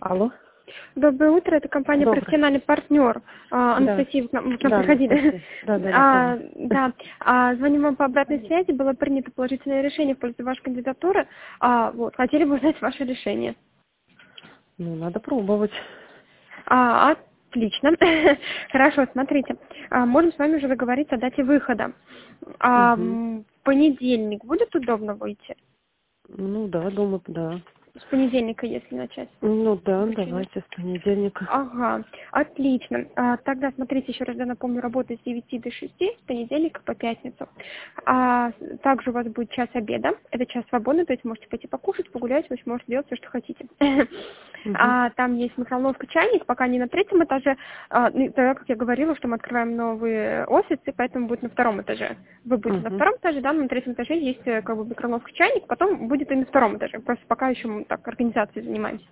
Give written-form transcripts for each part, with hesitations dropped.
Алло. Доброе утро, это компания Доброе. «Профессиональный партнер». Анастасия, вы к нам приходили. Звоним вам по обратной связи. Было принято положительное решение в пользу вашей кандидатуры. Хотели бы узнать ваше решение. Ну, надо пробовать. Отлично. Хорошо, смотрите. Можем с вами уже договориться о дате выхода. В понедельник будет удобно выйти? Ну да, думаю, да. С понедельника, если начать. Ну да, обучение. давайте с понедельника. Ага, отлично. Тогда, смотрите, еще раз напомню, работа с 9 до 6, с понедельника по пятницу. Также у вас будет час обеда, это час свободный, то есть можете пойти покушать, погулять, вы можете делать все, что хотите. Там есть микроволновка, чайник, пока не на 3-м этаже. Тогда, как я говорила, что мы открываем новые офисы, поэтому будет на 2-м этаже. Вы будете на 2-м этаже, да, на 3-м этаже есть микроволновка, чайник, потом будет и на 2-м этаже. Просто пока еще мы так организацией занимаемся.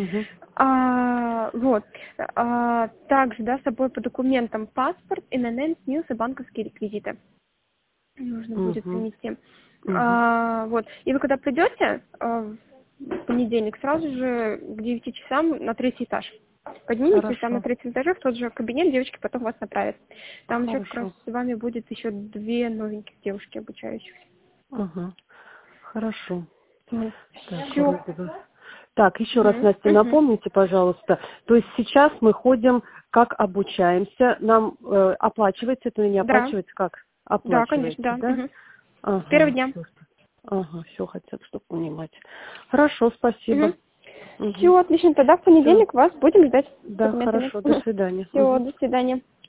Также, да, с собой по документам паспорт, ИНН, СНИЛС и банковские реквизиты нужно будет принести. И вы когда придете в понедельник, сразу же к 9 часам на 3-й этаж. Поднимитесь там на 3-м этаже, в тот же кабинет, девочки потом вас направят. Там еще как раз с вами будет еще 2 новеньких девушки обучающихся. Хорошо. Все. Так, еще раз, Настя, напомните, пожалуйста. То есть сейчас мы ходим, как обучаемся, нам оплачивается это или не оплачивается, как оплачивается? Да, конечно, да. С первого дня. Все хотят, чтобы понимать. Хорошо, спасибо. Все, отлично. Тогда в понедельник вас будем ждать. Да, хорошо, до свидания. Все, до свидания.